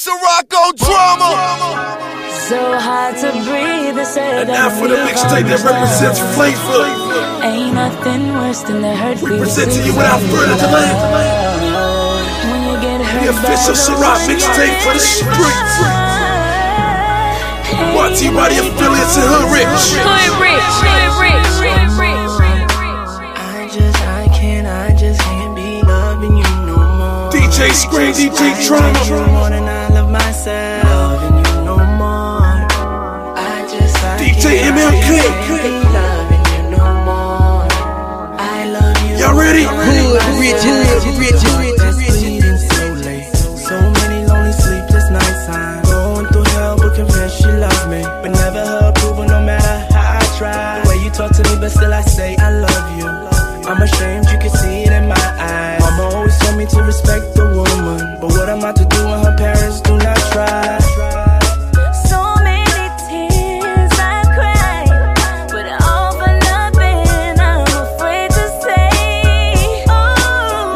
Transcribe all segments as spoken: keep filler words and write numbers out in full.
Sirocco drama. So hard to breathe, they say and that now for the mixtape that represents flavor. Ain't nothing worse than the hurt we present to you without further delay. When you get hurt the official Ciroc mixtape for the streets. Brought to you by the affiliates in Hood Rich. Hood Rich, Hood Rich, Hood Rich. I just, I can't, I just can't be loving you no more. D J Scream, D J Trauma. I love you more than I love myself. Loving you no more. I just, I D J M L K. can't be loving you no more. I love you. Y'all ready? Hood Rich, Hood Rich, Hood Rich. So late, so many lonely sleepless nights. I'm going through hell, but convinced she loves me, but never her approval, no matter how I try. The way you talk to me, but still I say I love you. I'm ashamed, you can see it in my eyes. Mama always told me to respect the woman, but what am I to do when her parents do not try? So many tears I cried, but all for nothing. I'm afraid to say, oh,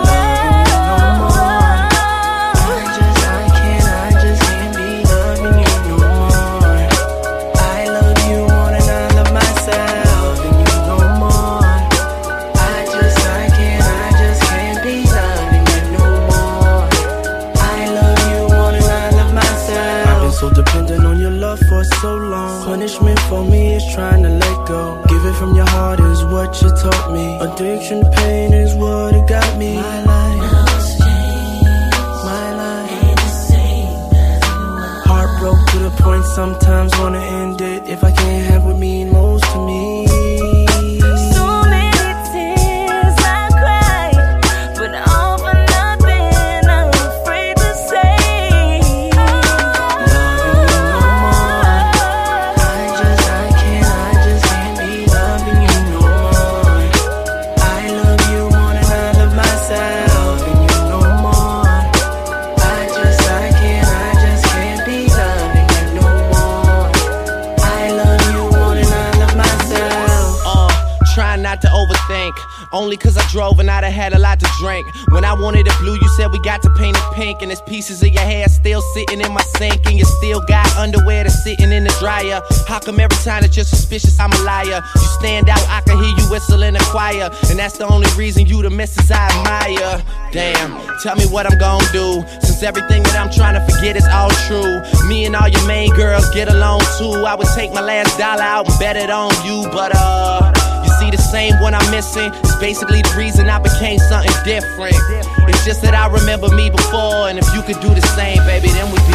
I just, I can't, I just can't be loving you no more. I love you more than I love myself. Loving you no more. I just, I can't, I just can't be loving you no more. I love you more than I love myself. I've been so dependent on your love for so long. Punishment for me is trying to let go. Give it from your heart is what you taught me. Addiction to pain is what it got me. My life, my life. Heartbroke to the point sometimes wanna end it. If I can't have what mean most to me. so many tears I cried, but all for nothing. I'm afraid to say, Loving you no more. I just, I can't, I just can't be loving you no more. I love you more than I love myself. Loving you no more. I just, I can't, I just can't be loving you no more. I love you more than I love myself. Uh, try not to overthink. Only cause I drove and I'd have had a lot to drink. When I wanted it blue, you said we got to paint it pink. And there's pieces of your hair still sitting in my sink. And you still got underwear that's sitting in the dryer. How come every time that you're suspicious, I'm a liar? You stand out, I can hear you whistle in the choir. And that's the only reason you the missus I admire. Damn, tell me what I'm gonna do, since everything that I'm trying to forget is all true. Me and all your main girls get along too. I would take my last dollar out and bet it on you. But uh you see the same one I'm missing. It's basically the reason I became something different. It's just that I remember me before, and if you could do the same, baby, then we